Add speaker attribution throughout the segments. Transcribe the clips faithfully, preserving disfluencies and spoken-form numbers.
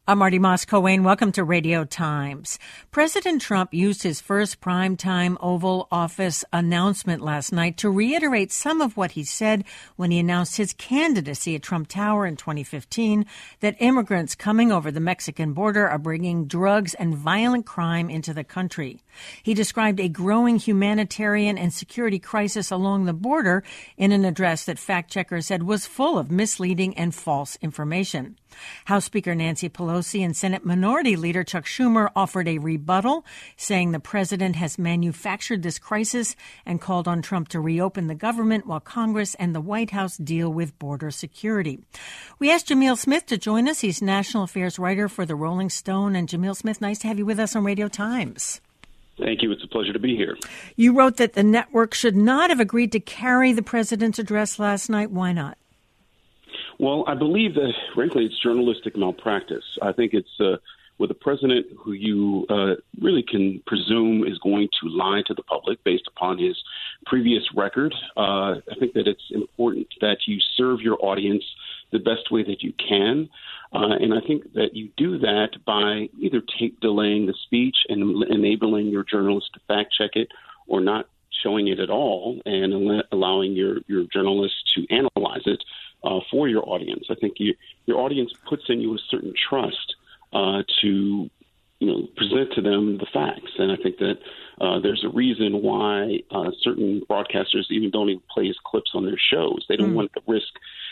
Speaker 1: I'm Marty Moss-Coane. Welcome to Radio Times. President Trump used his first primetime Oval Office announcement last night to reiterate some of what he said when he announced his candidacy at Trump Tower in twenty fifteen, that immigrants coming over the Mexican border are bringing drugs and violent crime into the country. He described a growing humanitarian and security crisis along the border in an address that fact-checkers said was full of misleading and false information. House Speaker Nancy Pelosi and Senate Minority Leader Chuck Schumer offered a rebuttal, saying the president has manufactured this crisis and called on Trump to reopen the government while Congress and the White House deal with border security. We asked Jamil Smith to join us. He's national affairs writer for the Rolling Stone. And Jamil Smith, nice to have you with us on Radio Times.
Speaker 2: Thank you. It's a pleasure to be here.
Speaker 1: You wrote that the network should not have agreed to carry the president's address last night. Why not?
Speaker 2: Well, I believe that, frankly, it's journalistic malpractice. I think it's uh, with a president who you uh, really can presume is going to lie to the public based upon his previous record. Uh, I think that it's important that you serve your audience the best way that you can. Uh, and I think that you do that by either tape delaying the speech and enabling your journalists to fact check it, or not showing it at all and allowing your, your journalists to analyze it uh, for your audience. I think you, your audience puts in you a certain trust uh, to, you know, present to them the facts. And I think that uh, there's a reason why uh, certain broadcasters even don't even play his clips on their shows. They don't mm. want the risk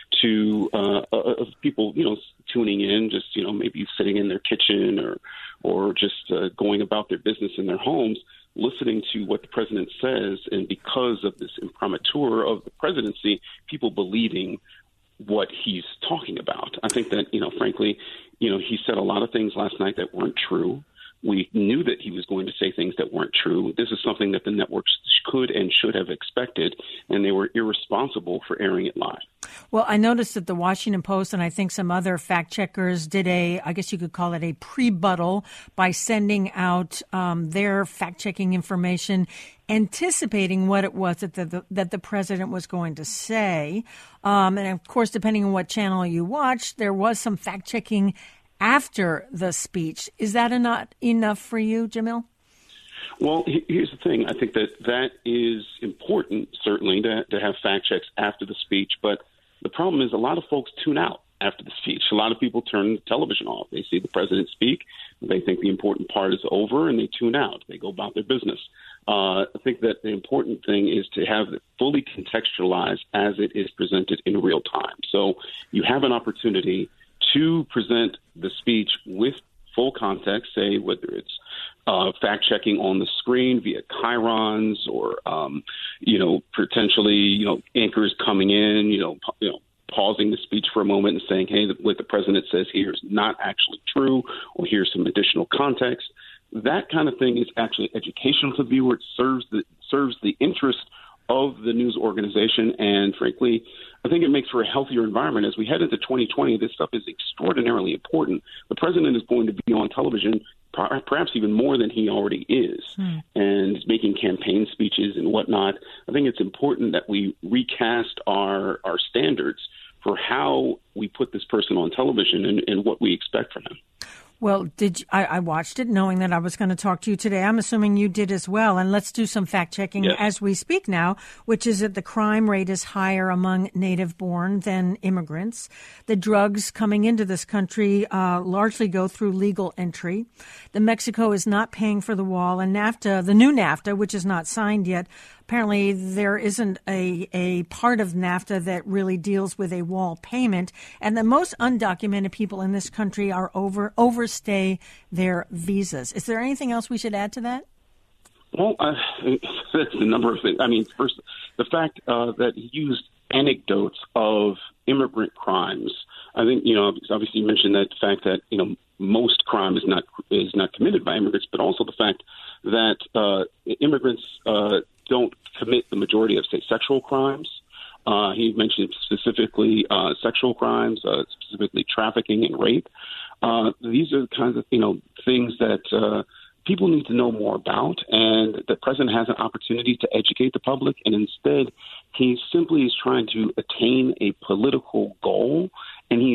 Speaker 2: to uh, of people, you know, tuning in, just, you know, maybe sitting in their kitchen or or just uh, going about their business in their homes, listening to what the president says. And because of this imprimatur of the presidency, people believing what he's talking about. I think that, you know, frankly, you know, he said a lot of things last night that weren't true. We knew that he was going to say things that weren't true. This is something that the networks could and should have expected, and they were irresponsible for airing it live.
Speaker 1: Well, I noticed that the Washington Post and I think some other fact checkers did a, I guess you could call it a pre-buttal by sending out um, their fact-checking information, anticipating what it was that the, that the president was going to say. Um, and, of course, depending on what channel you watch, there was some fact-checking after the speech. Is that not enough for you, Jamil?
Speaker 2: Well, here's the thing. I think that that is important, certainly, to, to have fact checks after the speech. But the problem is a lot of folks tune out after the speech. A lot of people turn the television off. They see the president speak. They think the important part is over, and they tune out. They go about their business. Uh, I think that the important thing is to have it fully contextualized as it is presented in real time. So you have an opportunity to present the speech with full context, say whether it's uh, fact-checking on the screen via chyrons or, um, you know, potentially, you know, anchors coming in, you know, you know, pausing the speech for a moment and saying, hey, what the president says here is not actually true, or here's some additional context. That kind of thing is actually educational to the viewer. It serves the, serves the interest of the news organization. And frankly, I think it makes for a healthier environment. As we head into twenty twenty, this stuff is extraordinarily important. The president is going to be on television perhaps even more than he already is, hmm. and making campaign speeches and whatnot. I think it's important that we recast our, our standards for how we put this person on television and, and what we expect from him.
Speaker 1: Well, did you, I, I watched it knowing that I was going to talk to you today. I'm assuming you did as well. And let's do some fact checking yes. as we speak now, which is that the crime rate is higher among native born than immigrants. The drugs coming into this country uh, largely go through legal entry. The Mexico is not paying for the wall, and NAFTA, the new NAFTA, which is not signed yet, apparently there isn't a, a part of NAFTA that really deals with a wall payment, and the most undocumented people in this country are over overstay their visas. Is there anything else we should add to that?
Speaker 2: Well, uh, that's a number of things. I mean, first, the fact uh, that he used anecdotes of immigrant crimes. I think, you know, obviously you mentioned that the fact that, you know, most crime is not is not committed by immigrants, but also the fact that uh, immigrants uh, don't commit the majority of, say, sexual crimes. Uh, he mentioned specifically uh, sexual crimes, uh, specifically trafficking and rape. Uh, these are the kinds of, you know, things that uh, people need to know more about, and the president has an opportunity to educate the public, and instead he simply is trying to attain a political goal, and he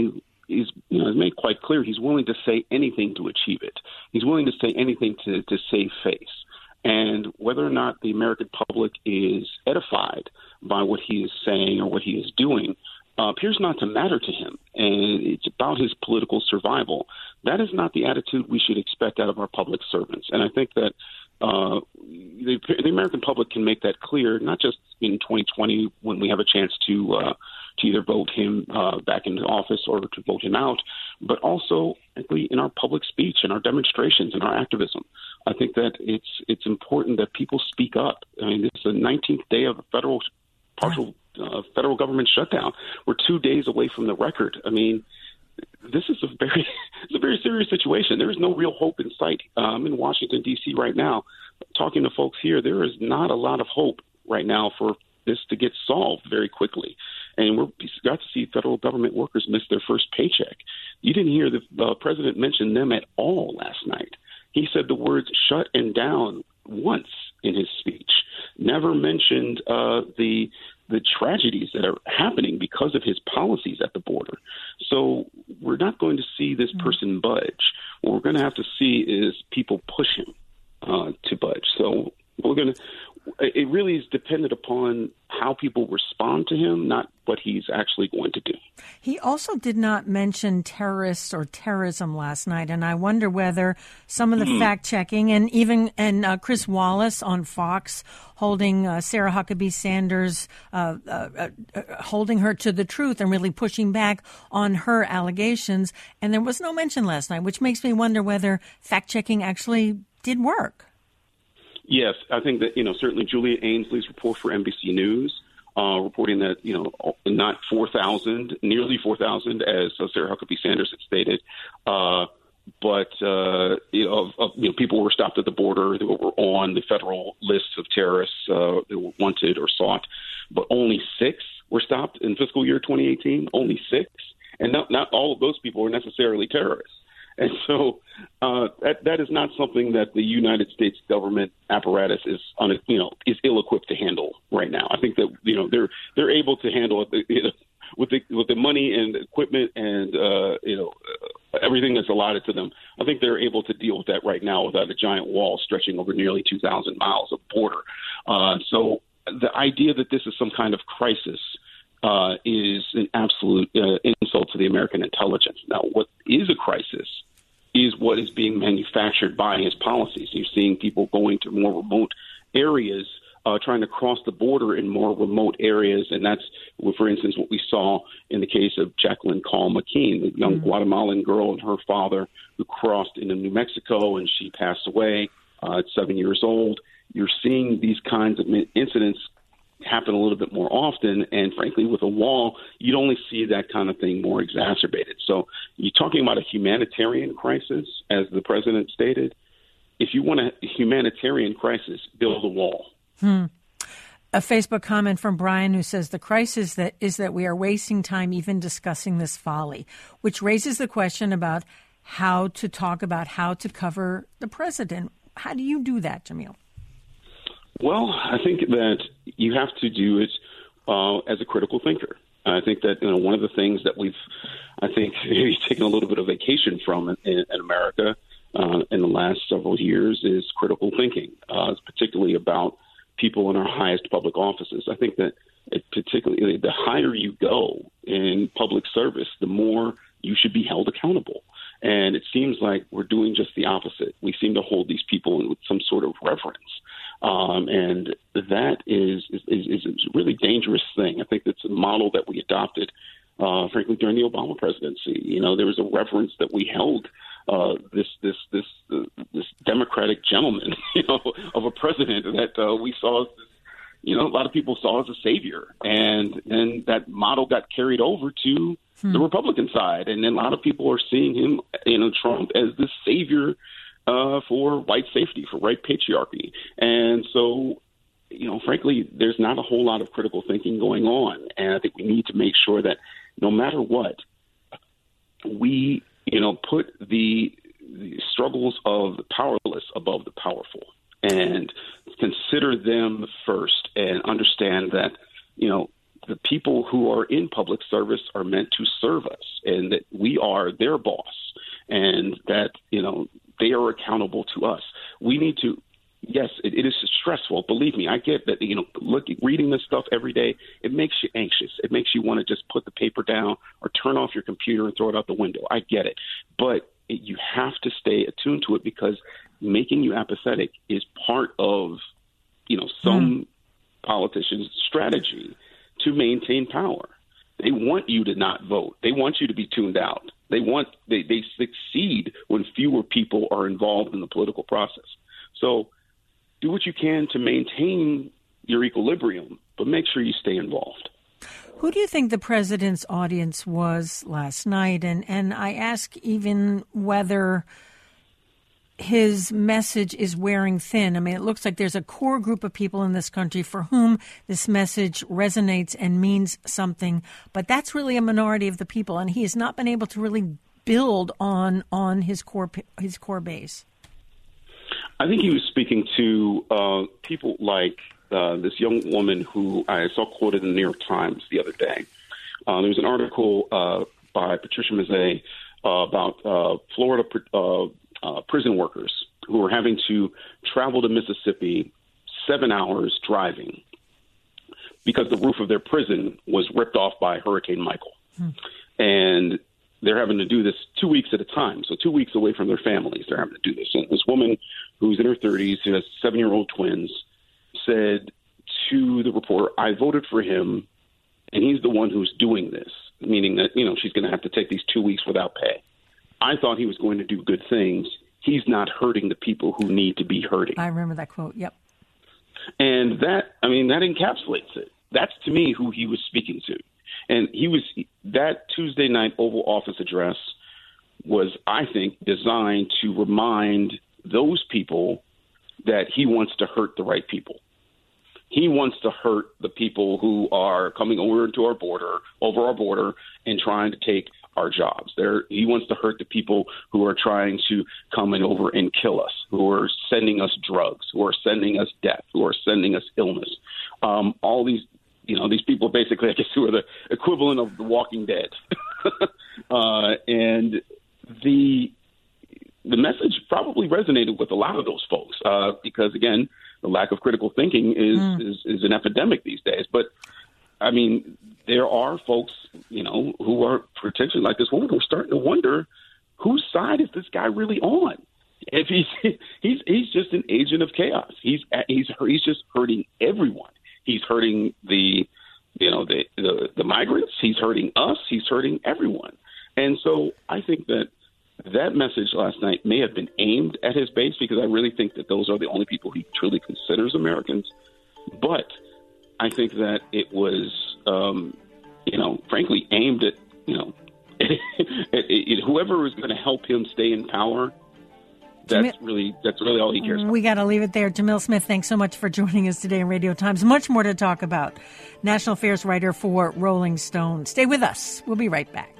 Speaker 2: is, you know, has made quite clear he's willing to say anything to achieve it. He's willing to say anything to, to save face. And whether or not the American public is edified by what he is saying or what he is doing uh, appears not to matter to him. And it's about his political survival. That is not the attitude we should expect out of our public servants. And I think that uh, the, the American public can make that clear, not just in twenty twenty when we have a chance to uh, to either vote him uh, back into office or to vote him out, but also frankly, in our public speech and our demonstrations and our activism. I think that it's it's important that people speak up. I mean, this is the nineteenth day of a federal partial uh, federal government shutdown. We're two days away from the record. I mean, this is a very it's a very serious situation. There is no real hope in sight. I'm in Washington, D C right now, talking to folks here. There is not a lot of hope right now for this to get solved very quickly. And we're got to see federal government workers miss their first paycheck. You didn't hear the uh, president mention them at all last night. He said the words shut and down once in his speech, never mentioned uh, the the tragedies that are happening because of his policies at the border. So we're not going to see this person budge. What we're going to have to see is people push him uh, to budge. So we're going to. It really is dependent upon how people respond to him, not what he's actually going to do.
Speaker 1: He also did not mention terrorists or terrorism last night, and I wonder whether some of the mm. fact-checking and even and uh, Chris Wallace on Fox holding uh, Sarah Huckabee Sanders, uh, uh, uh, holding her to the truth and really pushing back on her allegations, and there was no mention last night, which makes me wonder whether fact-checking actually did work.
Speaker 2: Yes, I think that, you know, certainly Julia Ainsley's report for N B C News, uh, reporting that, you know, not four thousand, nearly four thousand, as uh, Sarah Huckabee Sanders had stated, uh, but, uh, you know, of, of, you know, people were stopped at the border that were on the federal lists of terrorists uh, that were wanted or sought, but only six were stopped in fiscal year twenty eighteen, only six. And not, not all of those people were necessarily terrorists. And so uh, that that is not something that the United States government apparatus is, un, you know, is ill-equipped to handle right now. I think that, you know, they're they're able to handle it, you know, with the with the money and equipment and uh, you know uh, everything that's allotted to them. I think they're able to deal with that right now without a giant wall stretching over nearly two thousand miles of border. Uh, so the idea that this is some kind of crisis uh, is an absolute uh, insult to the American intelligence. Now, what is a crisis is what is being manufactured by his policies. You're seeing people going to more remote areas, uh, trying to cross the border in more remote areas. And that's, for instance, what we saw in the case of Jacqueline Call McKean, the young mm-hmm. Guatemalan girl and her father who crossed into New Mexico, and she passed away uh, at seven years old. You're seeing these kinds of incidents happen a little bit more often. And frankly, with a wall, you'd only see that kind of thing more exacerbated. So you're talking about a humanitarian crisis, as the president stated. If you want a humanitarian crisis, build a wall.
Speaker 1: Hmm. A Facebook comment from Brian who says the crisis that is that we are wasting time even discussing this folly, which raises the question about how to talk about how to cover the president. How do you do that, Jamil?
Speaker 2: Well, I think that you have to do it uh, as a critical thinker. I think that, you know, one of the things that we've, I think, maybe taken a little bit of vacation from in, in America uh, in the last several years is critical thinking, uh, particularly about people in our highest public offices. I think that it particularly the higher you go in public service, the more you should be held accountable. And it seems like we're doing just the opposite. We seem to hold these people with some sort of reverence. Um, and that is, is, is, is a really dangerous thing. I think that's a model that we adopted, uh, frankly, during the Obama presidency. You know, there was a reverence that we held uh, this this this uh, this democratic gentleman, you know, of a president that uh, we saw, you know, a lot of people saw as a savior. And then that model got carried over to hmm. the Republican side. And then a lot of people are seeing him, you know, Trump as this savior Uh, for white safety, for white patriarchy. And so, you know, frankly, there's not a whole lot of critical thinking going on. And I think we need to make sure that no matter what, we, you know, put the, the struggles of the powerless above the powerful and consider them first and understand that, you know, the people who are in public service are meant to serve us, and that we are their boss, and that, you know, they are accountable to us. We need to, yes, it, it is stressful. Believe me, I get that, you know, look, reading this stuff every day, it makes you anxious. It makes you want to just put the paper down or turn off your computer and throw it out the window. I get it. But it, you have to stay attuned to it, because making you apathetic is part of, you know, some mm. politicians' strategy to maintain power. They want you to not vote. They want you to be tuned out. They want they, they succeed when fewer people are involved in the political process. So do what you can to maintain your equilibrium, but make sure you stay involved.
Speaker 1: Who do you think the president's audience was last night? And, and I ask even whether his message is wearing thin. I mean, it looks like there's a core group of people in this country for whom this message resonates and means something, but that's really a minority of the people, and he has not been able to really build on on his core his core base.
Speaker 2: I think he was speaking to uh, people like uh, this young woman who I saw quoted in the New York Times the other day. Uh, there was an article uh, by Patricia Mazzei uh, about uh, Florida uh, uh, prison workers who were having to travel to Mississippi seven hours driving because the roof of their prison was ripped off by Hurricane Michael. Hmm. And they're having to do this two weeks at a time. So two weeks away from their families, they're having to do this. And this woman who's in her thirties, who has seven-year-old twins, said to the reporter, I voted for him, and he's the one who's doing this, meaning that, you know, she's going to have to take these two weeks without pay. I thought he was going to do good things. He's not hurting the people who need to be hurting.
Speaker 1: I remember that quote, yep.
Speaker 2: And that, I mean, that encapsulates it. That's, to me, who he was speaking to. And he was, that Tuesday night Oval Office address was, I think, designed to remind those people that he wants to hurt the right people. He wants to hurt the people who are coming over into our border, over our border, and trying to take our jobs. There, he wants to hurt the people who are trying to come in over and kill us, who are sending us drugs, who are sending us death, who are sending us illness. Um, all these, you know, these people basically, I guess, who are the equivalent of the Walking Dead. uh, and the the message probably resonated with a lot of those folks uh, because, again, the lack of critical thinking is, mm. is is an epidemic these days. But, I mean, there are folks, you know, who are potentially like this woman who are starting to wonder, whose side is this guy really on? If he's he's he's just an agent of chaos. He's he's he's just hurting everyone. He's hurting the, you know, the, the the migrants. He's hurting us. He's hurting everyone. And so I think that that message last night may have been aimed at his base, because I really think that those are the only people he truly considers Americans. But I think that it was, um, you know, frankly, aimed at, you know, at, at, at whoever is going to help him stay in power. That's Jamil, really that's really all he cares about.
Speaker 1: We got to leave it there. Jamil Smith, thanks so much for joining us today in Radio Times. Much more to talk about. National Affairs writer for Rolling Stone. Stay with us. We'll be right back.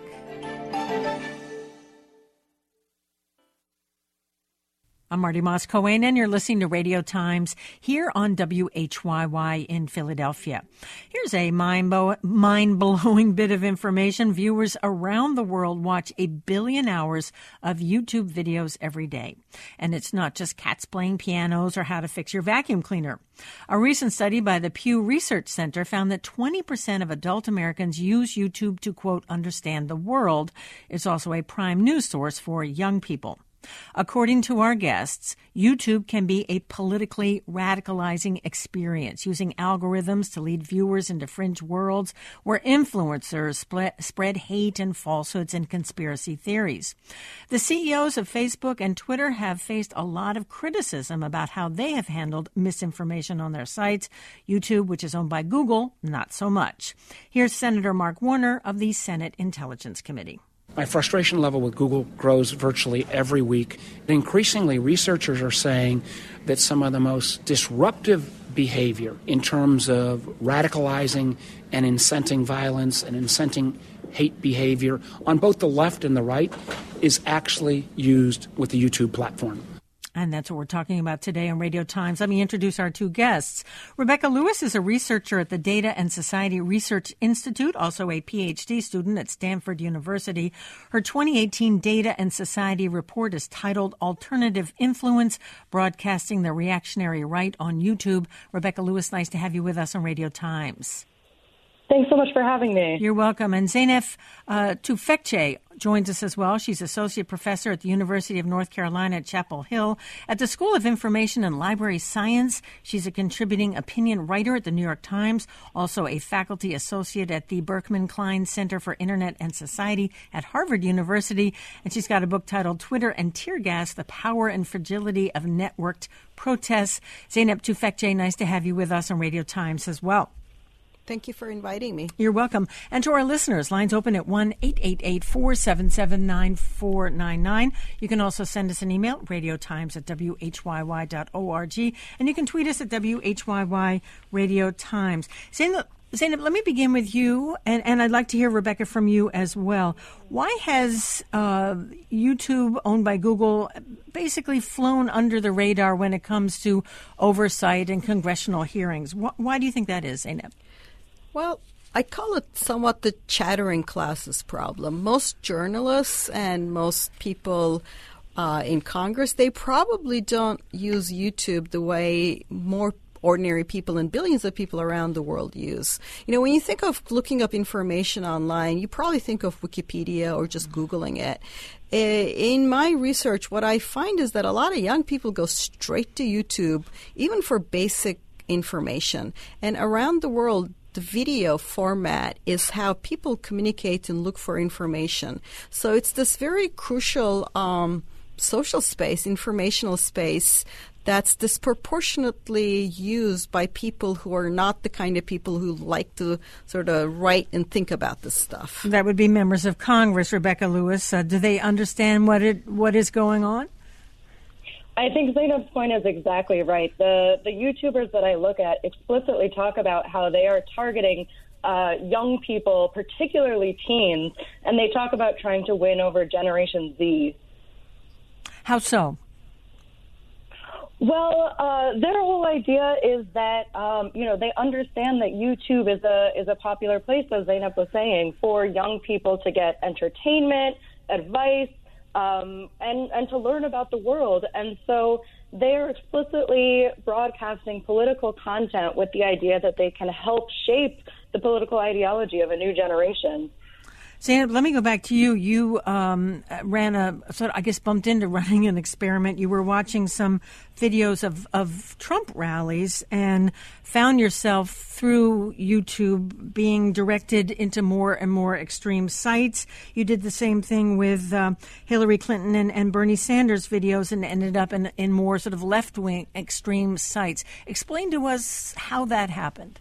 Speaker 1: I'm Marty Moss-Cohen, and you're listening to Radio Times here on W H Y Y in Philadelphia. Here's a mind-blowing bit of information. Viewers around the world watch a billion hours of YouTube videos every day. And it's not just cats playing pianos or how to fix your vacuum cleaner. A recent study by the Pew Research Center found that twenty percent of adult Americans use YouTube to, quote, understand the world. It's also a prime news source for young people. According to our guests, YouTube can be a politically radicalizing experience, using algorithms to lead viewers into fringe worlds where influencers spread hate and falsehoods and conspiracy theories. The C E Os of Facebook and Twitter have faced a lot of criticism about how they have handled misinformation on their sites. YouTube, which is owned by Google, not so much. Here's Senator Mark Warner of the Senate Intelligence Committee.
Speaker 3: My frustration level with Google grows virtually every week. Increasingly, researchers are saying that some of the most disruptive behavior in terms of radicalizing and inciting violence and inciting hate behavior on both the left and the right is actually used with the YouTube platform.
Speaker 1: And that's what we're talking about today on Radio Times. Let me introduce our two guests. Rebecca Lewis is a researcher at the Data and Society Research Institute, also a P H D student at Stanford University. Her twenty eighteen Data and Society report is titled Alternative Influence, Broadcasting the Reactionary Right on YouTube. Rebecca Lewis, nice to have you with us on Radio Times.
Speaker 4: Thanks so much for having me.
Speaker 1: You're welcome. And Zeynep uh, Tufekci joins us as well. She's associate professor at the University of North Carolina at Chapel Hill. At the School of Information and Library Science, she's a contributing opinion writer at the New York Times, also a faculty associate at the Berkman Klein Center for Internet and Society at Harvard University. And she's got a book titled Twitter and Tear Gas, The Power and Fragility of Networked Protests. Zeynep Tufekci, nice to have you with us on Radio Times as well.
Speaker 5: Thank you for inviting me.
Speaker 1: You're welcome. And to our listeners, lines open at one eight eight eight, four seven seven, nine four nine nine. You can also send us an email, radiotimes at w h y y dot org. And you can tweet us at W H Y Y Radio Times. Zeynep, Zeynep, let me begin with you, and, and I'd like to hear, Rebecca, from you as well. Why has uh, YouTube, owned by Google, basically flown under the radar when it comes to oversight and congressional hearings? Why, why do you think that is, Zeynep?
Speaker 5: Well, I call it somewhat the chattering classes problem. Most journalists and most people uh, in Congress, they probably don't use YouTube the way more ordinary people and billions of people around the world use. You know, when you think of looking up information online, you probably think of Wikipedia or just Googling it. In my research, what I find is that a lot of young people go straight to YouTube, even for basic information. And around the world, the video format is how people communicate and look for information. So it's this very crucial um, social space, informational space, that's disproportionately used by people who are not the kind of people who like to sort of write and think about this stuff.
Speaker 1: That would be members of Congress, Rebecca Lewis. Uh, do they understand what it what is going on?
Speaker 4: I think Zeynep's point is exactly right. The the YouTubers that I look at explicitly talk about how they are targeting uh, young people, particularly teens, and they talk about trying to win over Generation Z.
Speaker 1: How so?
Speaker 4: Well, uh, their whole idea is that um, you know they understand that YouTube is a is a popular place, as Zeynep was saying, for young people to get entertainment, advice, Um, and, and to learn about the world. And so they are explicitly broadcasting political content with the idea that they can help shape the political ideology of a new generation.
Speaker 1: Zeynep, let me go back to you. You um, ran a, sort of, I guess, bumped into running an experiment. You were watching some videos of, of Trump rallies and found yourself through YouTube being directed into more and more extreme sites. You did the same thing with uh, Hillary Clinton and, and Bernie Sanders videos and ended up in, in more sort of left-wing extreme sites. Explain to us how that happened.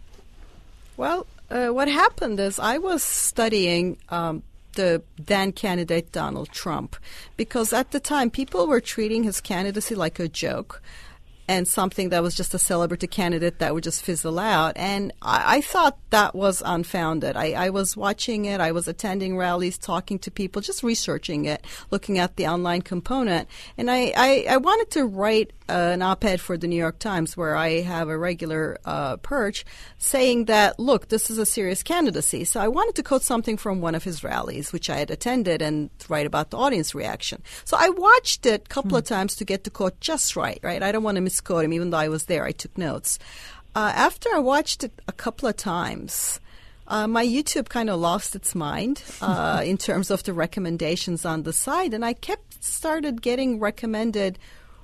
Speaker 5: Well, Uh, what happened is I was studying um, the then candidate Donald Trump because at the time people were treating his candidacy like a joke and something that was just a celebrity candidate that would just fizzle out. And I, I thought that was unfounded. I, I was watching it. I was attending rallies, talking to people, just researching it, looking at the online component. And I, I, I wanted to write an op-ed for the New York Times where I have a regular uh, perch saying that, look, this is a serious candidacy. So I wanted to quote something from one of his rallies, which I had attended, and write about the audience reaction. So I watched it a couple hmm. of times to get the quote just right, right? I don't want to misquote him, even though I was there. I took notes. Uh, after I watched it a couple of times, Uh, my YouTube kind of lost its mind uh, in terms of the recommendations on the site, and I kept started getting recommended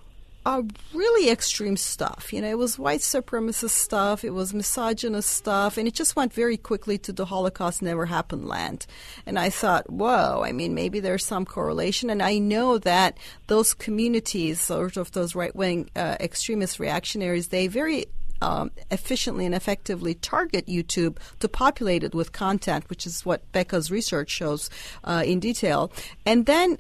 Speaker 5: uh, really extreme stuff. You know, it was white supremacist stuff, it was misogynist stuff, and it just went very quickly to the Holocaust never happened land. And I thought, whoa, I mean, maybe there's some correlation. And I know that those communities, sort of those right-wing uh, extremist reactionaries, they very Um, efficiently and effectively target YouTube to populate it with content, which is what Becca's research shows uh, in detail. And then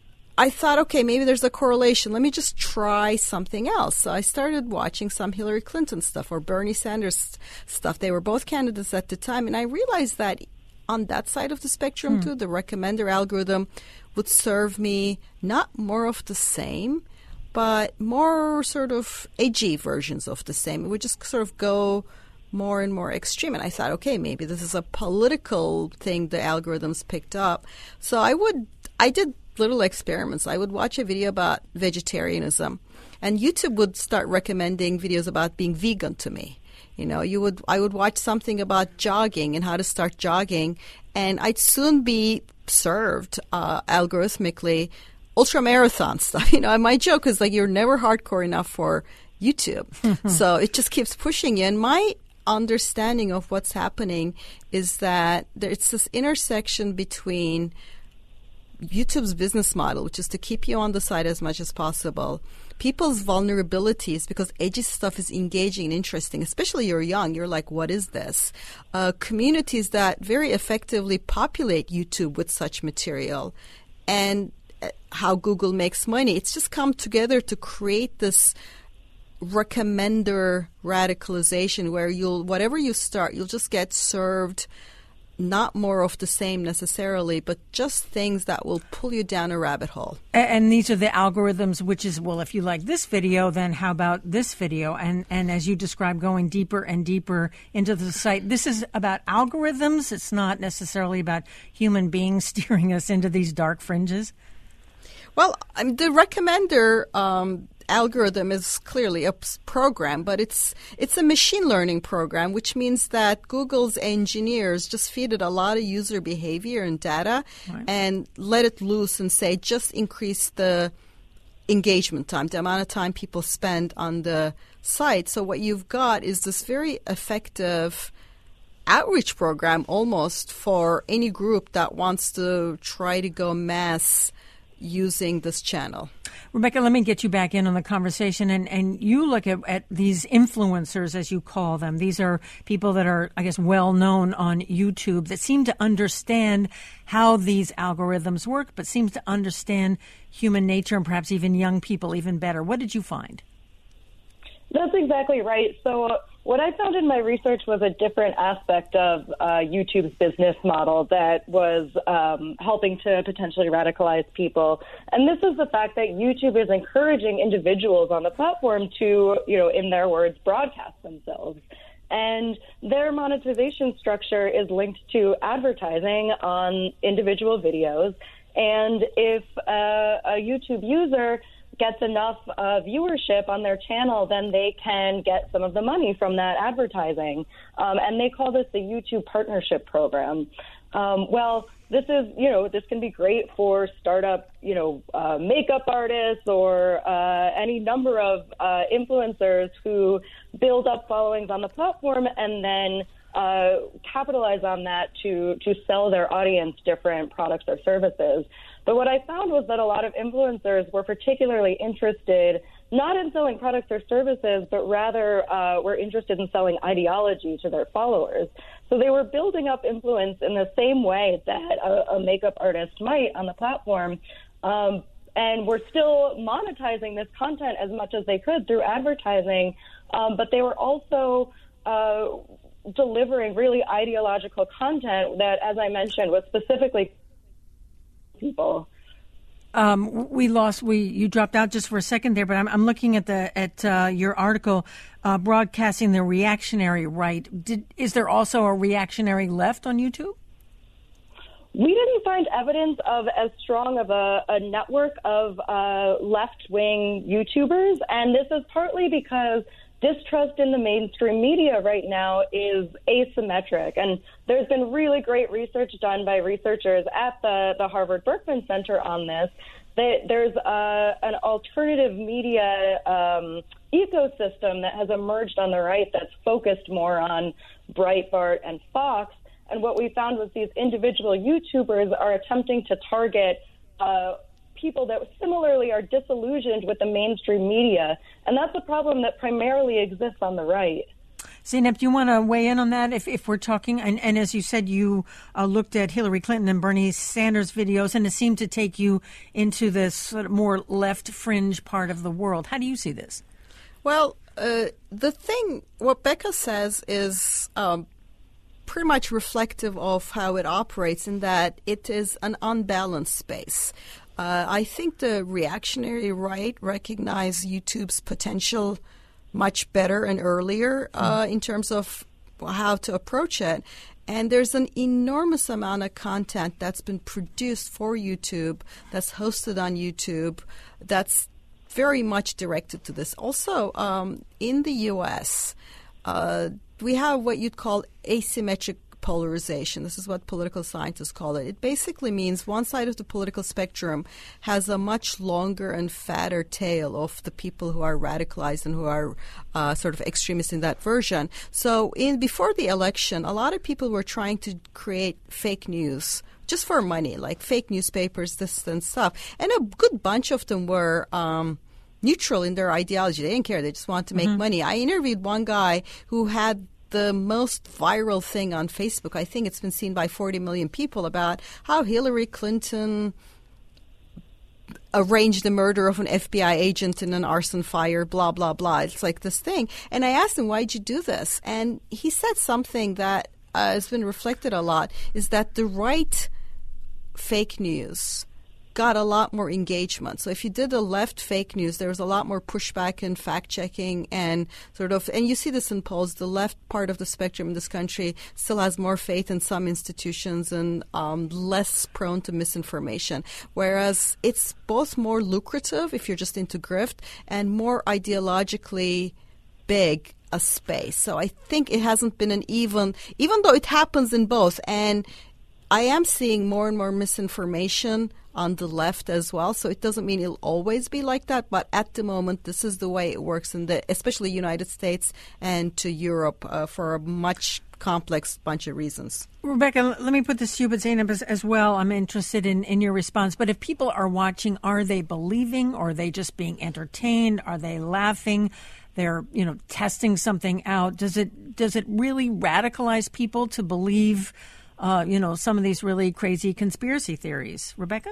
Speaker 5: I thought, okay, maybe there's a correlation. Let me just try something else. So I started watching some Hillary Clinton stuff or Bernie Sanders stuff. They were both candidates at the time. And I realized that on that side of the spectrum, hmm. too, the recommender algorithm would serve me not more of the same, but more sort of edgy versions of the same. It would just sort of go more and more extreme. And I thought, okay, maybe this is a political thing the algorithms picked up. So I would, I did little experiments. I would watch a video about vegetarianism, and YouTube would start recommending videos about being vegan to me. You know, you would I would watch something about jogging and how to start jogging, and I'd soon be served uh, algorithmically ultramarathon stuff. You know, and my joke is like, you're never hardcore enough for YouTube. So it just keeps pushing you. And my understanding of what's happening is that there's this intersection between YouTube's business model, which is to keep you on the site as much as possible, people's vulnerabilities, because edgy stuff is engaging and interesting, especially you're young, you're like, what is this? Uh, communities that very effectively populate YouTube with such material, and how Google makes money. It's just come together to create this recommender radicalization where you'll, whatever you start, you'll just get served not more of the same necessarily, but just things that will pull you down a rabbit hole.
Speaker 1: And, and these are the algorithms, which is, well, if you like this video, then how about this video? And, and as you described, going deeper and deeper into the site. This is about algorithms. It's not necessarily about human beings steering us into these dark fringes.
Speaker 5: Well, I mean, the recommender um, algorithm is clearly a program, but it's it's a machine learning program, which means that Google's engineers just feed it a lot of user behavior and data, right, and let it loose and say, just increase the engagement time, the amount of time people spend on the site. So what you've got is this very effective outreach program almost for any group that wants to try to go mass using this channel.
Speaker 1: Rebecca, let me get you back in on the conversation. And, and you look at, at these influencers, as you call them. These are people that are, I guess, well known on YouTube that seem to understand how these algorithms work, but seems to understand human nature and perhaps even young people even better. What did you find?
Speaker 4: That's exactly right. So uh, what I found in my research was a different aspect of uh, YouTube's business model that was um, helping to potentially radicalize people. And this is the fact that YouTube is encouraging individuals on the platform to, you know, in their words, broadcast themselves. And their monetization structure is linked to advertising on individual videos. And if uh, a YouTube user gets enough uh, viewership on their channel, then they can get some of the money from that advertising. Um, and they call this the YouTube Partnership Program. Um, well, this is, you know, this can be great for startup, you know, uh, makeup artists or uh, any number of uh, influencers who build up followings on the platform and then uh, capitalize on that to, to sell their audience different products or services. But what I found was that a lot of influencers were particularly interested not in selling products or services, but rather uh, were interested in selling ideology to their followers. So they were building up influence in the same way that a, a makeup artist might on the platform, um, and were still monetizing this content as much as they could through advertising, um, but they were also uh, delivering really ideological content that, as I mentioned, was specifically people.
Speaker 1: Um, we lost. We you dropped out just for a second there, but I'm, I'm looking at the at uh, your article, uh, broadcasting the reactionary right. Did, is there also a reactionary left on YouTube?
Speaker 4: We didn't find evidence of as strong of a, a network of uh, left-wing YouTubers, and this is partly because distrust in the mainstream media right now is asymmetric. And there's been really great research done by researchers at the, the Harvard Berkman Center on this. That there's uh, an alternative media um, ecosystem that has emerged on the right that's focused more on Breitbart and Fox. And what we found was these individual YouTubers are attempting to target uh, people that similarly are disillusioned with the mainstream media. And that's a problem that primarily exists on the right.
Speaker 1: Zeynep, do you want to weigh in on that? If if we're talking, and, and as you said, you uh, looked at Hillary Clinton and Bernie Sanders videos, and it seemed to take you into this sort of more left fringe part of the world. How do you see this?
Speaker 5: Well, uh, the thing, what Becca says is um, pretty much reflective of how it operates in that it is an unbalanced space. Uh, I think the reactionary right recognize YouTube's potential much better and earlier uh, mm. in terms of how to approach it. And there's an enormous amount of content that's been produced for YouTube, that's hosted on YouTube, that's very much directed to this. Also, um, in the U S, uh, we have what you'd call asymmetric polarization. This is what political scientists call it. It basically means one side of the political spectrum has a much longer and fatter tail of the people who are radicalized and who are uh, sort of extremists in that version. So in before the election, a lot of people were trying to create fake news just for money, like fake newspapers, this and stuff. And a good bunch of them were um, neutral in their ideology. They didn't care. They just wanted to make mm-hmm. money. I interviewed one guy who had the most viral thing on Facebook. I think it's been seen by forty million people about how Hillary Clinton arranged the murder of an F B I agent in an arson fire, blah, blah, blah. It's like this thing. And I asked him, why'd you do this? And he said something that uh, has been reflected a lot, is that the right fake news got a lot more engagement. So if you did a left fake news, there was a lot more pushback and fact-checking and sort of, and you see this in polls, the left part of the spectrum in this country still has more faith in some institutions and um, less prone to misinformation. Whereas it's both more lucrative if you're just into grift and more ideologically big a space. So I think it hasn't been an even, even though it happens in both. And I am seeing more and more misinformation on the left as well. So it doesn't mean it'll always be like that. But at the moment, this is the way it works in the, especially United States and to Europe uh, for a much complex bunch of reasons.
Speaker 1: Rebecca, let me put this to you, but Zeynep as, as well. I'm interested in, in your response. But if people are watching, are they believing or are they just being entertained? Are they laughing? They're, you know, testing something out. Does it does it really radicalize people to believe Uh, you know, some of these really crazy conspiracy theories? Rebecca?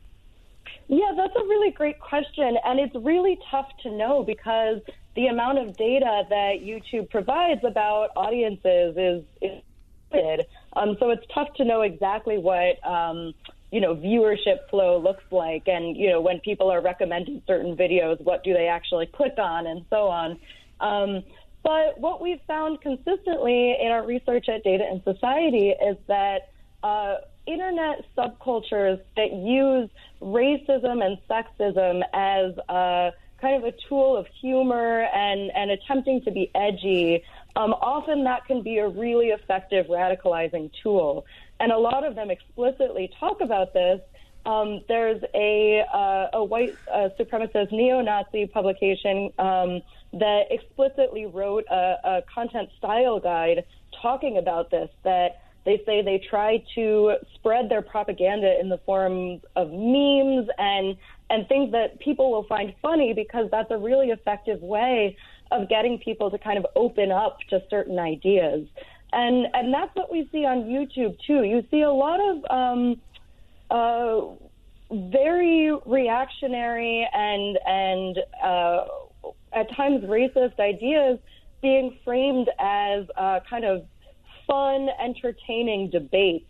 Speaker 4: Yeah, that's a really great question. And it's really tough to know because the amount of data that YouTube provides about audiences is, is limited. Um, so it's tough to know exactly what, um, you know, viewership flow looks like. And, you know, when people are recommending certain videos, what do they actually click on and so on. Um But what we've found consistently in our research at Data and Society is that uh, internet subcultures that use racism and sexism as uh, kind of a tool of humor and, and attempting to be edgy, um, often that can be a really effective radicalizing tool. And a lot of them explicitly talk about this. Um, there's a, uh, a white uh, supremacist neo-Nazi publication um, that explicitly wrote a, a content style guide talking about this, that they say they try to spread their propaganda in the form of memes and, and things that people will find funny because that's a really effective way of getting people to kind of open up to certain ideas. And, and that's what we see on YouTube, too. You see a lot of Um, Uh, very reactionary and and uh, at times racist ideas being framed as uh, kind of fun, entertaining debates.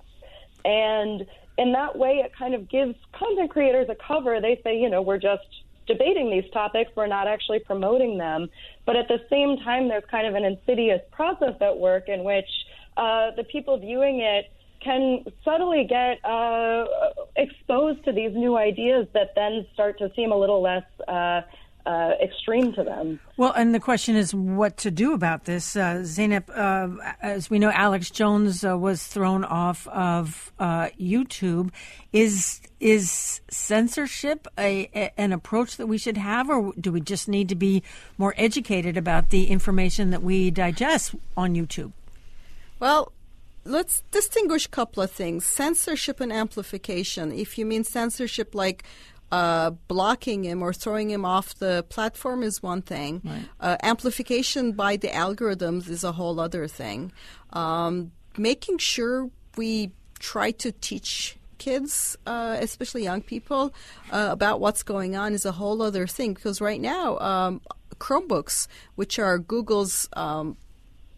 Speaker 4: And in that way, it kind of gives content creators a cover. They say, you know, we're just debating these topics. We're not actually promoting them. But at the same time, there's kind of an insidious process at work in which uh, the people viewing it can subtly get uh, exposed to these new ideas that then start to seem a little less uh, uh, extreme to them.
Speaker 1: Well, and the question is what to do about this. Uh, Zeynep, uh, as we know, Alex Jones uh, was thrown off of uh, YouTube. Is is censorship a, a, an approach that we should have, or do we just need to be more educated about the information that we digest on YouTube?
Speaker 5: Well, let's distinguish a couple of things. Censorship and amplification. If you mean censorship like uh, blocking him or throwing him off the platform is one thing. Right. Uh, amplification by the algorithms is a whole other thing. Um, making sure we try to teach kids, uh, especially young people, uh, about what's going on is a whole other thing. Because right now, um, Chromebooks, which are Google's um,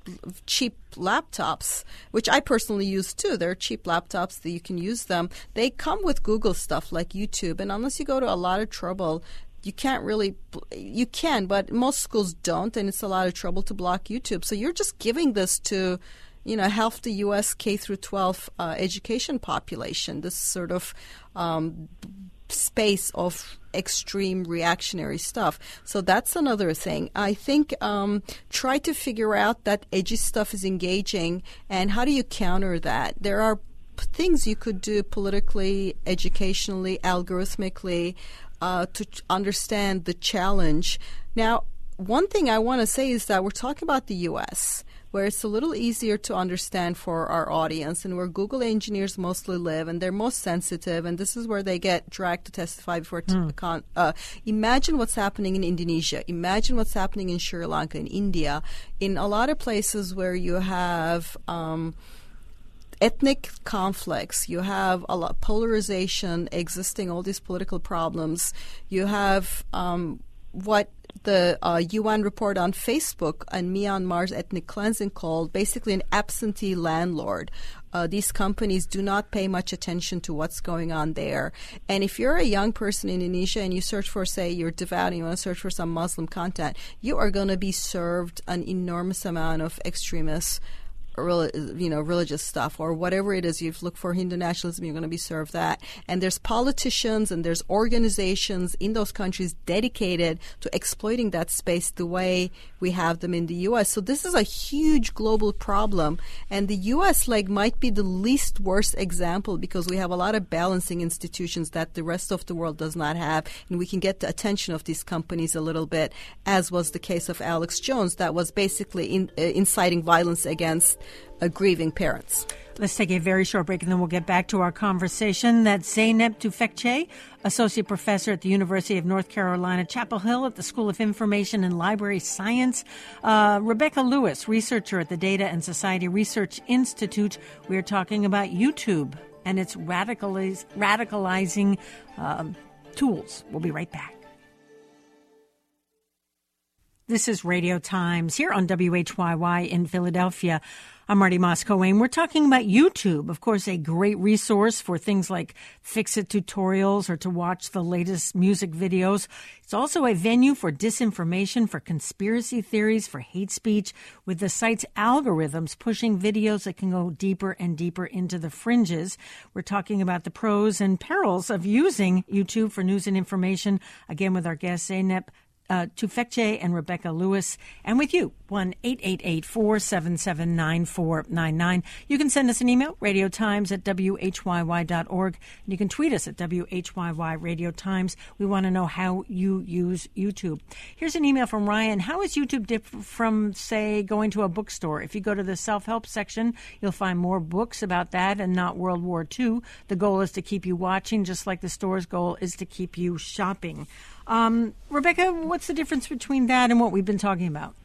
Speaker 5: cheap laptops, which I personally use too. They're cheap laptops that you can use them. They come with Google stuff like YouTube, and unless you go to a lot of trouble, you can't really, you can, but most schools don't, and it's a lot of trouble to block YouTube. So you're just giving this to, you know, half the U S K through twelve uh, education population, this sort of um, space of extreme reactionary stuff. So that's another thing. I think um, try to figure out that edgy stuff is engaging, and how do you counter that? There are things you could do politically, educationally, algorithmically, Uh, to understand the challenge. Now, one thing I want to say is that we're talking about the U S, where it's a little easier to understand for our audience and where Google engineers mostly live, and they're most sensitive, and this is where they get dragged to testify before mm. con- uh, imagine what's happening in Indonesia. Imagine what's happening in Sri Lanka, in India, in a lot of places where you have um, ethnic conflicts, you have a lot polarization existing, all these political problems. You have um, what the uh, U N report on Facebook and Myanmar's ethnic cleansing called basically an absentee landlord. Uh, these companies do not pay much attention to what's going on there. And if you're a young person in Indonesia and you search for, say, you're devout and you want to search for some Muslim content, you are going to be served an enormous amount of extremists, you know, religious stuff or whatever it is. You look for Hindu nationalism, you're going to be served that. And there's politicians and there's organizations in those countries dedicated to exploiting that space the way we have them in the U S. So this is a huge global problem. And the U S leg might be the least worst example because we have a lot of balancing institutions that the rest of the world does not have. And we can get the attention of these companies a little bit, as was the case of Alex Jones, that was basically in, uh, inciting violence against Uh, grieving parents.
Speaker 1: Let's take a very short break and then we'll get back to our conversation. That's Zeynep Tufekci, Associate Professor at the University of North Carolina, Chapel Hill at the School of Information and Library Science. Uh, Rebecca Lewis, researcher at the Data and Society Research Institute. We are talking about YouTube and its radicaliz- radicalizing um, tools. We'll be right back. This is Radio Times here on W H Y Y in Philadelphia. I'm Marty Moss-Coane. We're talking about YouTube, of course, a great resource for things like fix-it tutorials or to watch the latest music videos. It's also a venue for disinformation, for conspiracy theories, for hate speech, with the site's algorithms pushing videos that can go deeper and deeper into the fringes. We're talking about the pros and perils of using YouTube for news and information, again with our guests, Zeynep Uh, Tufekci and Rebecca Lewis, and with you, one eight eight eight, four seven seven, nine four nine nine. You can send us an email, radiotimes at w h y y dot org, and you can tweet us at W H Y Y Radio Times. We want to know how you use YouTube. Here's an email from Ryan. How is YouTube different from, say, going to a bookstore? If you go to the self-help section, you'll find more books about that and not World War Two. The goal is to keep you watching, just like the store's goal is to keep you shopping. Um, Rebecca, what's the difference between that and what we've been talking about?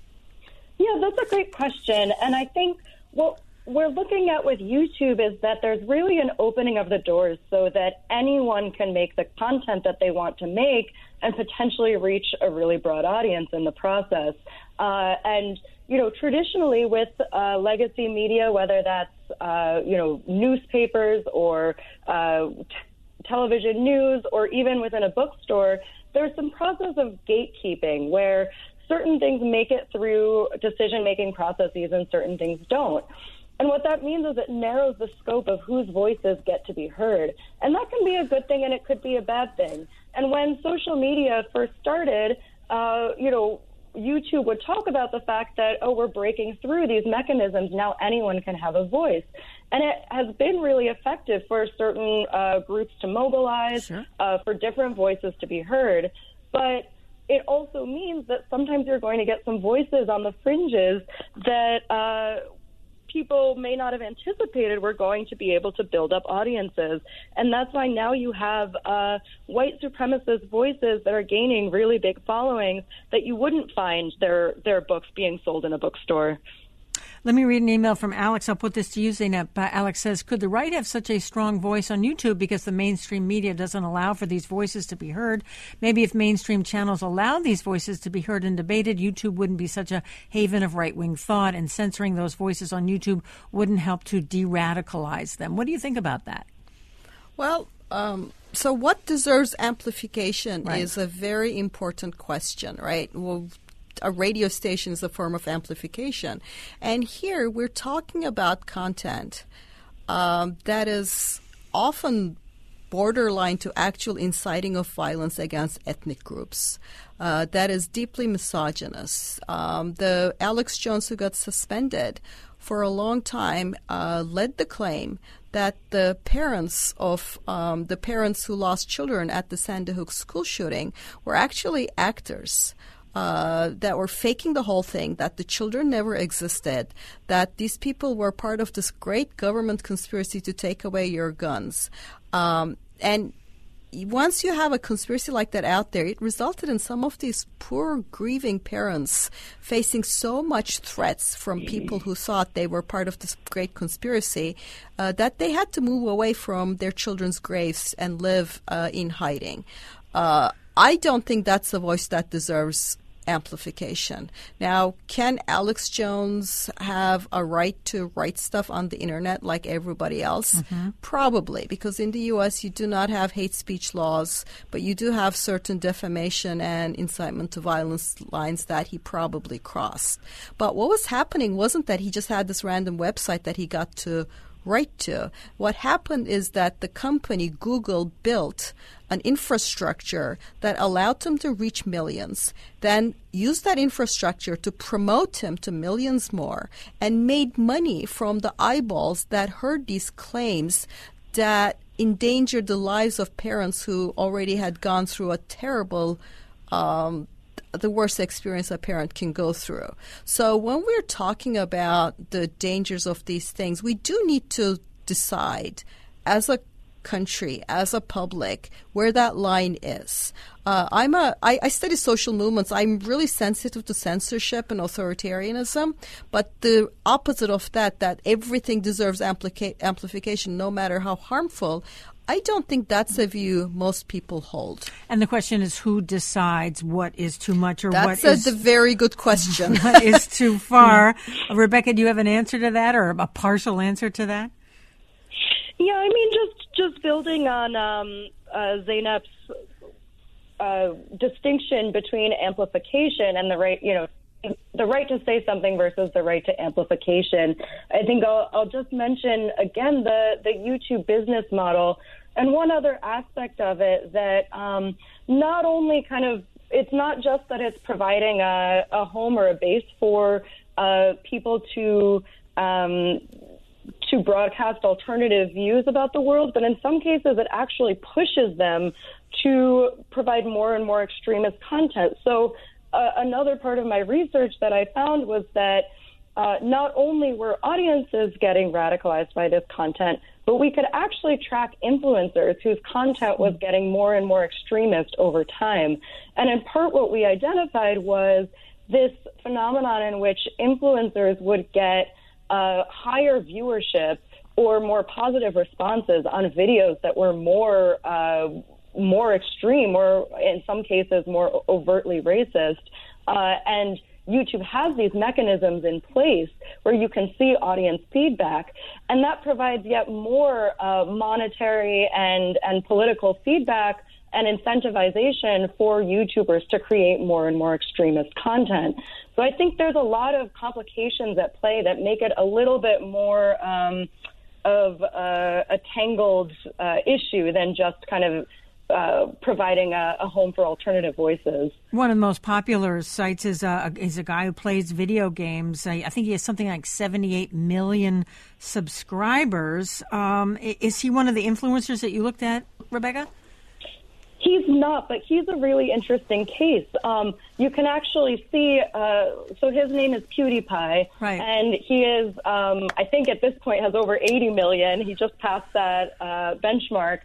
Speaker 4: Yeah, that's a great question. And I think what we're looking at with YouTube is that there's really an opening of the doors so that anyone can make the content that they want to make and potentially reach a really broad audience in the process. Uh, and, you know, traditionally with uh, legacy media, whether that's, uh, you know, newspapers or uh, t- television news, or even within a bookstore, there's some process of gatekeeping where certain things make it through decision-making processes and certain things don't. And what that means is it narrows the scope of whose voices get to be heard. And that can be a good thing and it could be a bad thing. And when social media first started, uh, you know, YouTube would talk about the fact that, oh, we're breaking through these mechanisms. Now anyone can have a voice. And it has been really effective for certain uh, groups to mobilize, sure. uh, for different voices to be heard. But it also means that sometimes you're going to get some voices on the fringes that uh, people may not have anticipated were going to be able to build up audiences. And that's why now you have uh, white supremacist voices that are gaining really big followings that you wouldn't find their, their books being sold in a bookstore.
Speaker 1: Let me read an email from Alex. I'll put this to you, Zeynep. Uh, Alex says, could the right have such a strong voice on YouTube because the mainstream media doesn't allow for these voices to be heard? Maybe if mainstream channels allowed these voices to be heard and debated, YouTube wouldn't be such a haven of right-wing thought, and censoring those voices on YouTube wouldn't help to de-radicalize them. What do you think about that?
Speaker 5: Well, um, so what deserves amplification
Speaker 1: right.
Speaker 5: is a very important question, right? Well, a radio station is a form of amplification. And here we're talking about content um, that is often borderline to actual inciting of violence against ethnic groups. Uh, that is deeply misogynist. Um, the Alex Jones who got suspended for a long time uh, led the claim that the parents of um, the parents who lost children at the Sandy Hook school shooting were actually actors. Uh, that were faking the whole thing, that the children never existed, that these people were part of this great government conspiracy to take away your guns. Um, and once you have a conspiracy like that out there, it resulted in some of these poor, grieving parents facing so much threats from people who thought they were part of this great conspiracy uh, that they had to move away from their children's graves and live uh, in hiding. Uh, I don't think that's a voice that deserves amplification. Now, can Alex Jones have a right to write stuff on the internet like everybody else? Mm-hmm. Probably, because in the U S you do not have hate speech laws, but you do have certain defamation and incitement to violence lines that he probably crossed. But what was happening wasn't that he just had this random website that he got to write to. What happened is that the company, Google, built an infrastructure that allowed him to reach millions, then used that infrastructure to promote him to millions more, and made money from the eyeballs that heard these claims that endangered the lives of parents who already had gone through a terrible um the worst experience a parent can go through. So when we're talking about the dangers of these things, we do need to decide as a country, as a public, where that line is. Uh, I'm a, I, I study social movements. I'm really sensitive to censorship and authoritarianism, but the opposite of that, that everything deserves amplica- amplification no matter how harmful, I don't think that's a view most people hold.
Speaker 1: And the question is, who decides what is too much or
Speaker 5: that's
Speaker 1: what is...
Speaker 5: That's a very good question.
Speaker 1: What is too far? Rebecca, do you have an answer to that or a partial answer to that?
Speaker 4: Yeah, I mean, just, just building on um, uh, Zeynep's uh, distinction between amplification and the right, you know, the right to say something versus the right to amplification. I think I'll, I'll just mention again the, the YouTube business model and one other aspect of it that um, not only kind of, it's not just that it's providing a, a home or a base for uh, people to um, to broadcast alternative views about the world, but in some cases it actually pushes them to provide more and more extremist content. So Uh, another part of my research that I found was that uh, not only were audiences getting radicalized by this content, but we could actually track influencers whose content was getting more and more extremist over time. And in part what we identified was this phenomenon in which influencers would get uh, higher viewership or more positive responses on videos that were more uh more extreme or in some cases more overtly racist. Uh, and YouTube has these mechanisms in place where you can see audience feedback, and that provides yet more uh, monetary and, and political feedback and incentivization for YouTubers to create more and more extremist content. So I think there's a lot of complications at play that make it a little bit more um, of uh, a tangled uh, issue than just kind of Uh, providing a, a home for alternative voices.
Speaker 1: One of the most popular sites is a, is a guy who plays video games. I, I think he has something like seventy-eight million subscribers. Um, is he one of the influencers that you looked at, Rebecca?
Speaker 4: He's not, but he's a really interesting case. Um, you can actually see, uh, so his name is PewDiePie,
Speaker 1: right.
Speaker 4: And he is, um, I think at this point, has over eighty million. He just passed that uh, benchmark.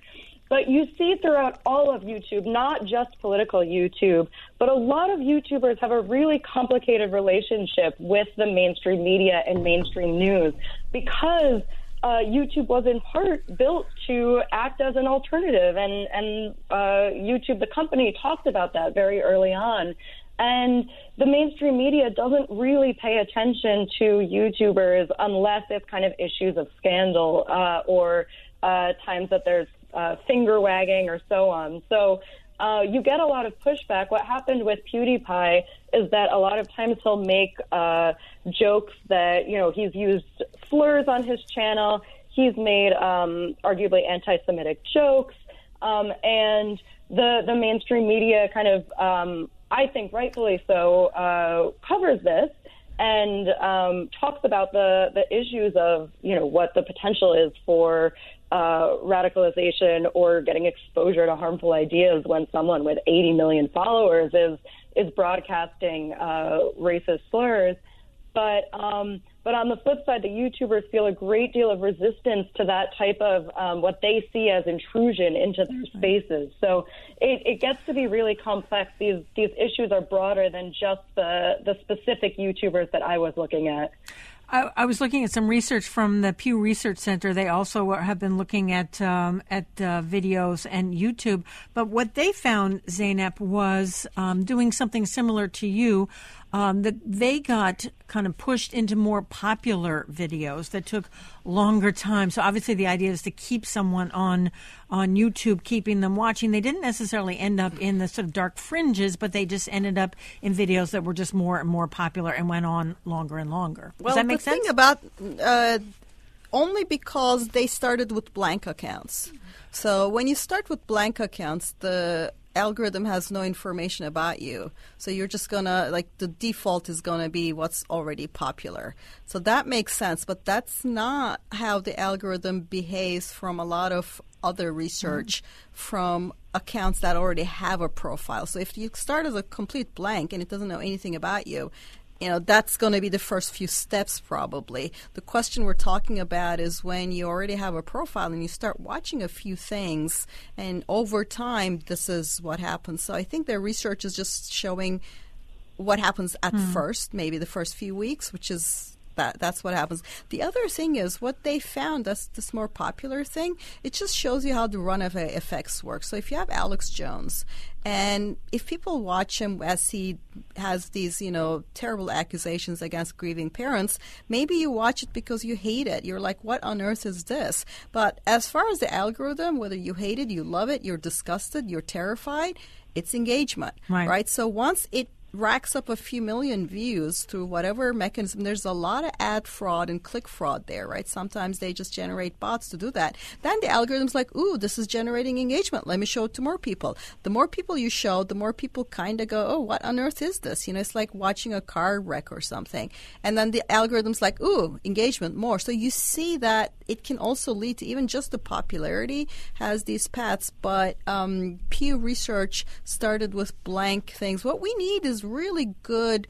Speaker 4: But you see throughout all of YouTube, not just political YouTube, but a lot of YouTubers have a really complicated relationship with the mainstream media and mainstream news because uh, YouTube was in part built to act as an alternative. And, and uh, YouTube, the company, talked about that very early on. And the mainstream media doesn't really pay attention to YouTubers unless it's kind of issues of scandal uh, or uh, times that there's uh, finger wagging or so on. So uh, you get a lot of pushback. What happened with PewDiePie is that a lot of times he'll make uh, jokes that, you know, he's used slurs on his channel. He's made um, arguably anti-Semitic jokes. Um, and the, the mainstream media kind of um, I think rightfully so, uh, covers this and um, talks about the, the issues of, you know, what the potential is for uh, radicalization or getting exposure to harmful ideas when someone with eighty million followers is is broadcasting uh, racist slurs. But um, but on the flip side, the YouTubers feel a great deal of resistance to that type of um, what they see as intrusion into their spaces. So it, it gets to be really complex. These these issues are broader than just the the specific YouTubers that I was looking at.
Speaker 1: I, I was looking at some research from the Pew Research Center. They also have been looking at um, at uh, videos and YouTube. But what they found, Zeynep, was um, doing something similar to you. Um, that they got kind of pushed into more popular videos that took longer time. So obviously the idea is to keep someone on on YouTube, keeping them watching. They didn't necessarily end up in the sort of dark fringes, but they just ended up in videos that were just more and more popular and went on longer and longer. Does
Speaker 5: well,
Speaker 1: that make
Speaker 5: the
Speaker 1: sense?
Speaker 5: Thing about uh, only because they started with blank accounts. So when you start with blank accounts, the algorithm has no information about you. So you're just going to, like, the default is going to be what's already popular. So that makes sense, but that's not how the algorithm behaves from a lot of other research mm-hmm. from accounts that already have a profile. So if you start as a complete blank and it doesn't know anything about you, you know, that's going to be the first few steps probably. The question we're talking about is when you already have a profile and you start watching a few things, and over time, this is what happens. So I think their research is just showing what happens at mm. first, maybe the first few weeks, which is that that's what happens. The other thing is what they found, that's this more popular thing, it just shows you how the runaway effects work. So if you have Alex Jones, and if people watch him as he has these, you know, terrible accusations against grieving parents, maybe you watch it because you hate it. You're like, what on earth is this? But as far as the algorithm, whether you hate it, you love it, you're disgusted, you're terrified, it's engagement,
Speaker 1: right?
Speaker 5: right? So once it racks up a few million views through whatever mechanism. There's a lot of ad fraud and click fraud there, right? Sometimes they just generate bots to do that. Then the algorithm's like, ooh, this is generating engagement. Let me show it to more people. The more people you show, the more people kind of go, oh, what on earth is this? You know, it's like watching a car wreck or something. And then the algorithm's like, ooh, engagement, more. So you see that it can also lead to even just the popularity has these paths. But um, Pew Research started with blank things. What we need is really good,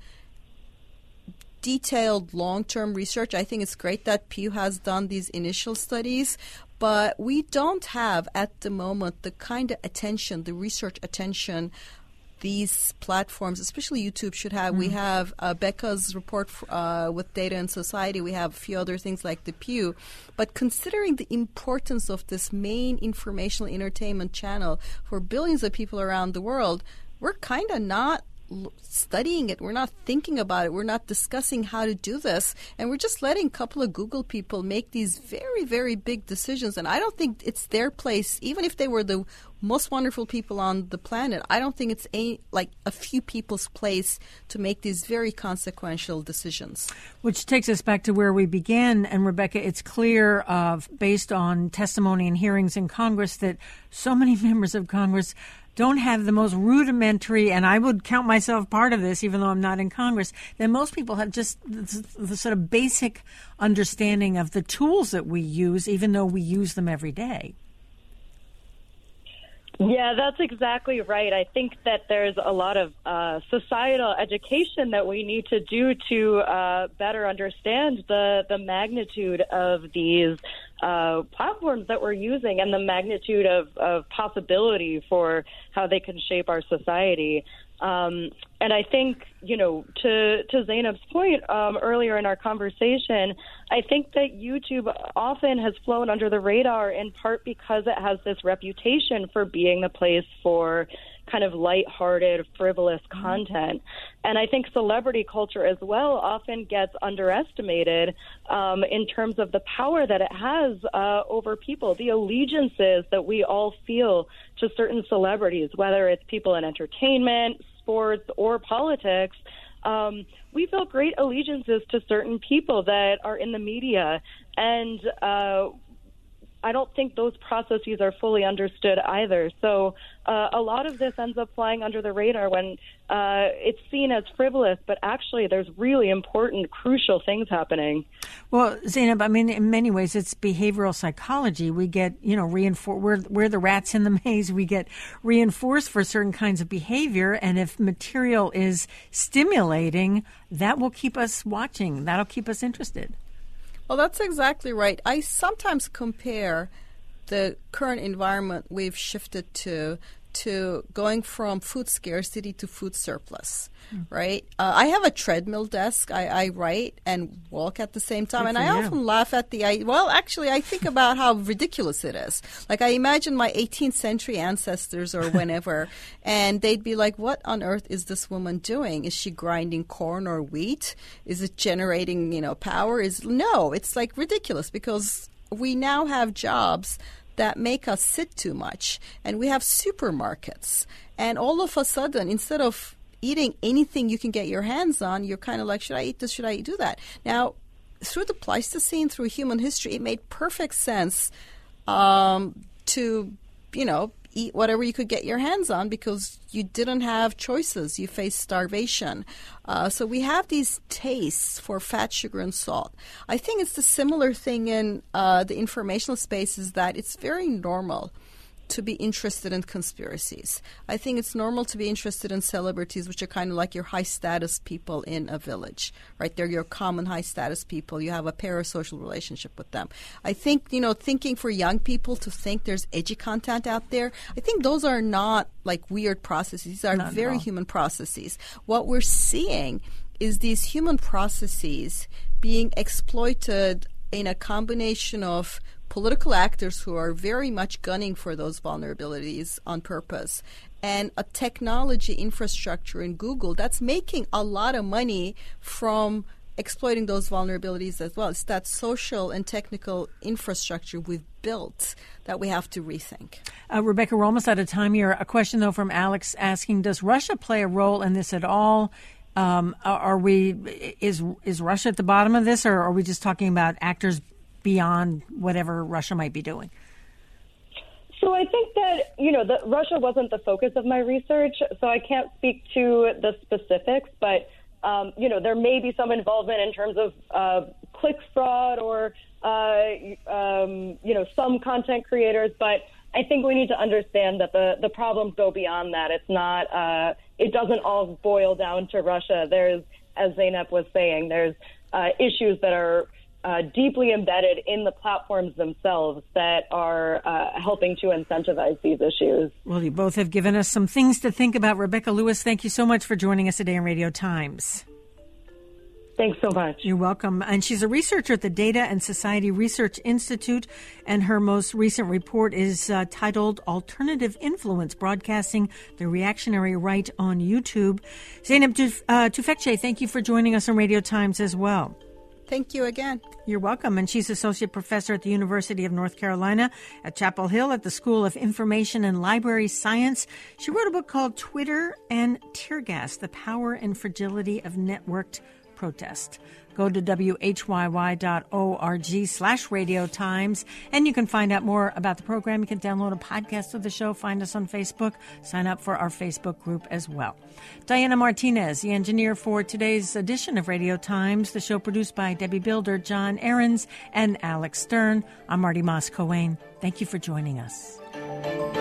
Speaker 5: detailed, long-term research. I think it's great that Pew has done these initial studies, but we don't have at the moment the kind of attention, the research attention these platforms, especially YouTube, should have. Mm. We have uh, Becca's report uh, with Data and Society. We have a few other things like the Pew. But considering the importance of this main informational entertainment channel for billions of people around the world, we're kind of not studying it. We're not thinking about it. We're not discussing how to do this. And we're just letting a couple of Google people make these very, very big decisions. And I don't think it's their place, even if they were the most wonderful people on the planet. I don't think it's a, like a few people's place to make these very consequential decisions.
Speaker 1: Which takes us back to where we began. And Rebecca, it's clear, uh, based on testimony and hearings in Congress, that so many members of Congress don't have the most rudimentary, and I would count myself part of this, even though I'm not in Congress, that most people have just the, the sort of basic understanding of the tools that we use, even though we use them every day.
Speaker 4: Yeah, that's exactly right. I think that there's a lot of uh, societal education that we need to do to uh, better understand the, the magnitude of these uh, platforms that we're using and the magnitude of, of possibility for how they can shape our society. Um, and I think, you know, to, to Zainab's point um, earlier in our conversation, I think that YouTube often has flown under the radar in part because it has this reputation for being the place for kind of lighthearted, frivolous content. And I think celebrity culture as well often gets underestimated um, in terms of the power that it has uh, over people, the allegiances that we all feel to certain celebrities, whether it's people in entertainment, sports, or politics. Um, we feel great allegiances to certain people that are in the media. And uh, I don't think those processes are fully understood either. So uh, a lot of this ends up flying under the radar when uh, it's seen as frivolous, but actually there's really important, crucial things happening.
Speaker 1: Well, Zainab, I mean, in many ways, it's behavioral psychology. We get, you know, reinforced. We're, we're the rats in the maze. We get reinforced for certain kinds of behavior. And if material is stimulating, that will keep us watching. That'll keep us interested.
Speaker 5: Well, that's exactly right. I sometimes compare the current environment we've shifted to to going from food scarcity to food surplus, mm. right? Uh, I have a treadmill desk. I, I write and walk at the same time.
Speaker 1: Good
Speaker 5: and I
Speaker 1: you.
Speaker 5: often laugh at the, I, well, actually, I think about how ridiculous it is. Like, I imagine my eighteenth century ancestors or whenever, and they'd be like, what on earth is this woman doing? Is she grinding corn or wheat? Is it generating, you know, power? Is No, it's like ridiculous because we now have jobs that make us sit too much. And we have supermarkets. And all of a sudden, instead of eating anything you can get your hands on, you're kind of like, should I eat this? Should I do that? Now, through the Pleistocene, through human history, it made perfect sense um, to, you know, eat whatever you could get your hands on because you didn't have choices. You faced starvation. Uh, so we have these tastes for fat, sugar, and salt. I think it's the similar thing in uh, the informational space is that it's very normal to be interested in conspiracies. I think it's normal to be interested in celebrities, which are kind of like your high-status people in a village, right? They're your common high-status people. You have a parasocial relationship with them. I think, you know, thinking for young people to think there's edgy content out there, I think those are not like weird processes. These are
Speaker 1: Not
Speaker 5: very human processes. What we're seeing is these human processes being exploited in a combination of political actors who are very much gunning for those vulnerabilities on purpose, and a technology infrastructure in Google that's making a lot of money from exploiting those vulnerabilities as well. It's that social and technical infrastructure we've built that we have to rethink.
Speaker 1: Uh, Rebecca, we're almost out of time here. A question, though, from Alex asking, does Russia play a role in this at all? Um, are we is is Russia at the bottom of this, or are we just talking about actors beyond whatever Russia might be doing?
Speaker 4: So I think that, you know, the, Russia wasn't the focus of my research, so I can't speak to the specifics, but, um, you know, there may be some involvement in terms of uh, click fraud or, uh, um, you know, some content creators, but I think we need to understand that the, the problems go beyond that. It's not, uh, it doesn't all boil down to Russia. There's, as Zainab was saying, there's uh, issues that are Uh, deeply embedded in the platforms themselves that are uh, helping to incentivize these issues.
Speaker 1: Well, you both have given us some things to think about. Rebecca Lewis, thank you so much for joining us today on Radio Times.
Speaker 4: Thanks so much.
Speaker 1: You're welcome. And she's a researcher at the Data and Society Research Institute, and her most recent report is uh, titled Alternative Influence, Broadcasting the Reactionary Right on YouTube. Zainab Tuf- uh, Tufekci, thank you for joining us on Radio Times as well.
Speaker 5: Thank you again.
Speaker 1: You're welcome. And she's associate professor at the University of North Carolina at Chapel Hill at the School of Information and Library Science. She wrote a book called Twitter and Tear Gas, The Power and Fragility of Networked Protest. Go to W H Y Y dot org slash Radio Times, and you can find out more about the program. You can download a podcast of the show, find us on Facebook, sign up for our Facebook group as well. Diana Martinez, the engineer for today's edition of Radio Times, the show produced by Debbie Builder, John Ahrens, and Alex Stern. I'm Marty Moss-Coane. Thank you for joining us.